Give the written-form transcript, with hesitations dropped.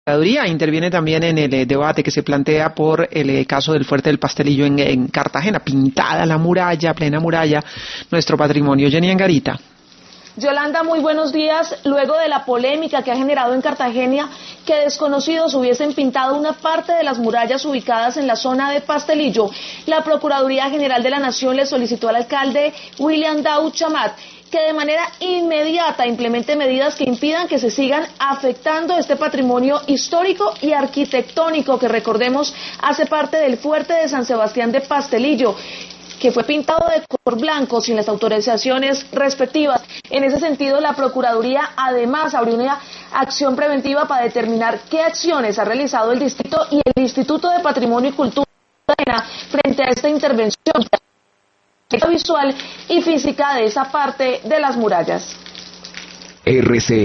Procuraduría interviene también en el debate que se plantea por el caso del Fuerte del Pastelillo en Cartagena, pintada la muralla, plena muralla, nuestro patrimonio. Jenny Angarita. Yolanda, muy buenos días. Luego de la polémica que ha generado en Cartagena que desconocidos hubiesen pintado una parte de las murallas ubicadas en la zona de Pastelillo, la Procuraduría General de la Nación le solicitó al alcalde William Daud Chamat que de manera inmediata implemente medidas que impidan que se sigan afectando este patrimonio histórico y arquitectónico que, recordemos, hace parte del Fuerte de San Sebastián de Pastelillo, que fue pintado de color blanco sin las autorizaciones respectivas. En ese sentido, la Procuraduría además abrió una acción preventiva para determinar qué acciones ha realizado el distrito y el Instituto de Patrimonio y Cultura frente a esta intervención visual y física de esa parte de las murallas.